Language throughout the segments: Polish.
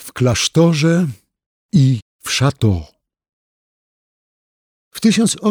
w klasztorze i w chateau. W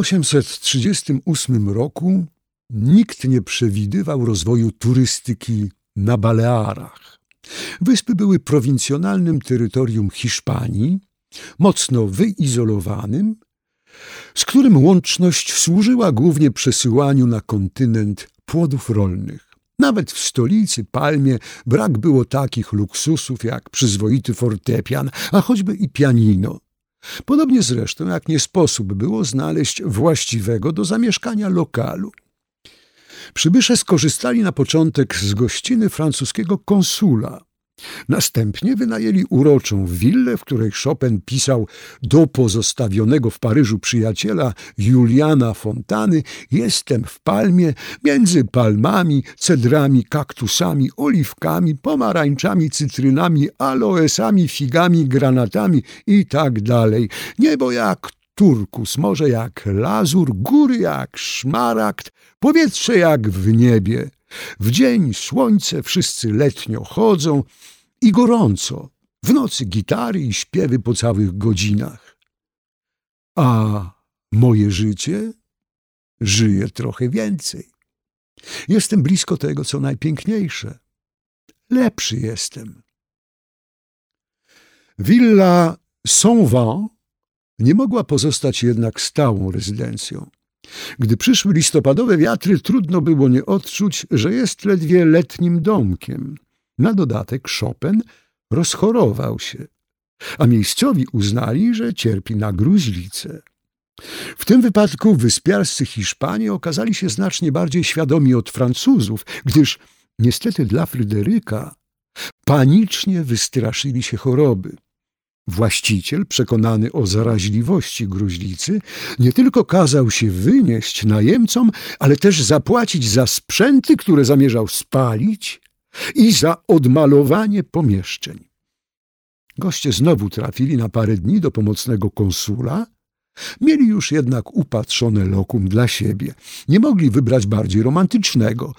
1838 roku nikt nie przewidywał rozwoju turystyki na Balearach. Wyspy były prowincjonalnym terytorium Hiszpanii, mocno wyizolowanym, z którym łączność służyła głównie przesyłaniu na kontynent płodów rolnych. Nawet w stolicy, Palmie, brak było takich luksusów jak przyzwoity fortepian, a choćby i pianino. Podobnie zresztą jak nie sposób było znaleźć właściwego do zamieszkania lokalu. Przybysze skorzystali na początek z gościny francuskiego konsula. Następnie wynajęli uroczą willę, w której Chopin pisał do pozostawionego w Paryżu przyjaciela Juliana Fontany: jestem w Palmie, między palmami, cedrami, kaktusami, oliwkami, pomarańczami, cytrynami, aloesami, figami, granatami i tak dalej. Niebo jak turkus, morze jak lazur, góry jak szmaragd, powietrze jak w niebie. W dzień słońce, wszyscy letnio chodzą i gorąco, w nocy gitary i śpiewy po całych godzinach. A moje życie żyje trochę więcej. Jestem blisko tego, co najpiękniejsze. Lepszy jestem. Villa Saint-Vant nie mogła pozostać jednak stałą rezydencją. Gdy przyszły listopadowe wiatry, trudno było nie odczuć, że jest ledwie letnim domkiem. Na dodatek Chopin rozchorował się, a miejscowi uznali, że cierpi na gruźlicę. W tym wypadku wyspiarscy Hiszpanie okazali się znacznie bardziej świadomi od Francuzów, gdyż niestety dla Fryderyka panicznie wystraszyli się choroby. Właściciel, przekonany o zaraźliwości gruźlicy, nie tylko kazał się wynieść najemcom, ale też zapłacić za sprzęty, które zamierzał spalić, i za odmalowanie pomieszczeń. Goście znowu trafili na parę dni do pomocnego konsula. Mieli już jednak upatrzone lokum dla siebie. Nie mogli wybrać bardziej romantycznego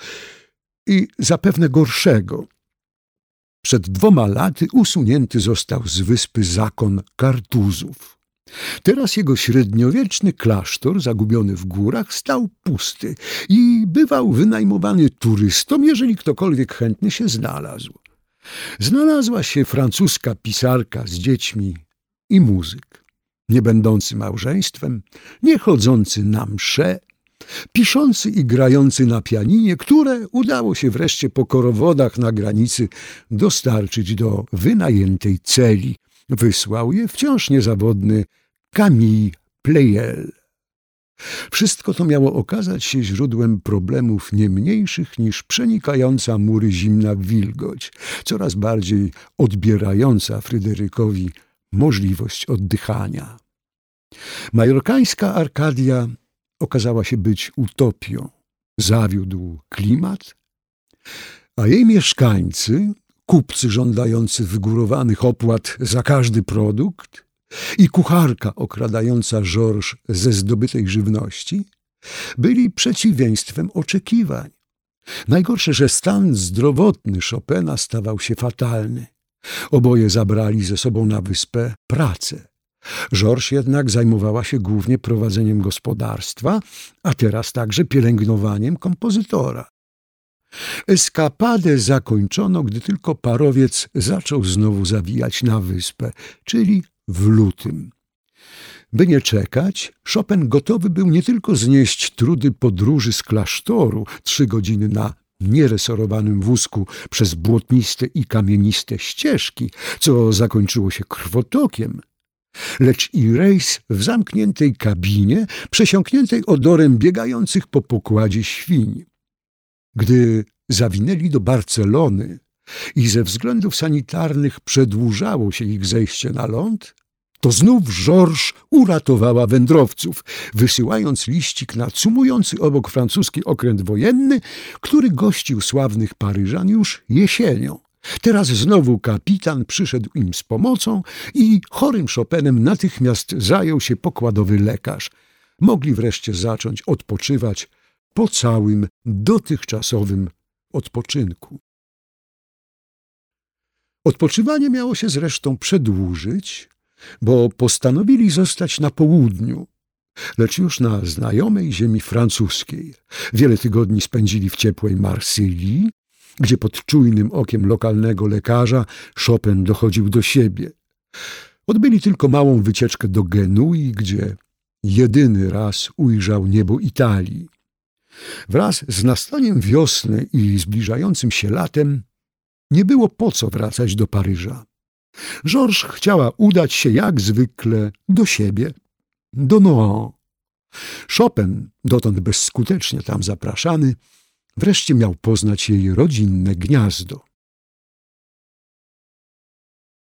i zapewne gorszego. Przed 2 laty usunięty został z wyspy zakon Kartuzów. Teraz jego średniowieczny klasztor, zagubiony w górach, stał pusty i bywał wynajmowany turystom, jeżeli ktokolwiek chętny się znalazł. Znalazła się francuska pisarka z dziećmi i muzyk, nie będący małżeństwem, nie chodzący na msze, piszący i grający na pianinie, które udało się wreszcie po korowodach na granicy dostarczyć do wynajętej celi. Wysłał je wciąż niezawodny Camille Pleyel. Wszystko to miało okazać się źródłem problemów nie mniejszych niż przenikająca mury zimna wilgoć, coraz bardziej odbierająca Fryderykowi możliwość oddychania. Majorkańska Arkadia okazała się być utopią. Zawiódł klimat, a jej mieszkańcy, kupcy żądający wygórowanych opłat za każdy produkt i kucharka okradająca Georges ze zdobytej żywności, byli przeciwieństwem oczekiwań. Najgorsze, że stan zdrowotny Chopina stawał się fatalny. Oboje zabrali ze sobą na wyspę pracę. Georges jednak zajmowała się głównie prowadzeniem gospodarstwa, a teraz także pielęgnowaniem kompozytora. Eskapadę zakończono, gdy tylko parowiec zaczął znowu zawijać na wyspę, czyli w lutym. By nie czekać, Chopin gotowy był nie tylko znieść trudy podróży z klasztoru, 3 godziny na nieresorowanym wózku przez błotniste i kamieniste ścieżki, co zakończyło się krwotokiem, lecz i rejs w zamkniętej kabinie, przesiąkniętej odorem biegających po pokładzie świń. Gdy zawinęli do Barcelony i ze względów sanitarnych przedłużało się ich zejście na ląd, to znów Georges uratowała wędrowców, wysyłając liścik na cumujący obok francuski okręt wojenny, który gościł sławnych Paryżan już jesienią. Teraz znowu kapitan przyszedł im z pomocą i chorym Chopinem natychmiast zajął się pokładowy lekarz. Mogli wreszcie zacząć odpoczywać po całym dotychczasowym odpoczynku. Odpoczywanie miało się zresztą przedłużyć, bo postanowili zostać na południu, lecz już na znajomej ziemi francuskiej. Wiele tygodni spędzili w ciepłej Marsylii, gdzie pod czujnym okiem lokalnego lekarza Chopin dochodził do siebie. Odbyli tylko małą wycieczkę do Genui, gdzie jedyny raz ujrzał niebo Italii. Wraz z nastaniem wiosny i zbliżającym się latem nie było po co wracać do Paryża. Georges chciała udać się jak zwykle do siebie, do Nohant. Chopin, dotąd bezskutecznie tam zapraszany, wreszcie miał poznać jej rodzinne gniazdo.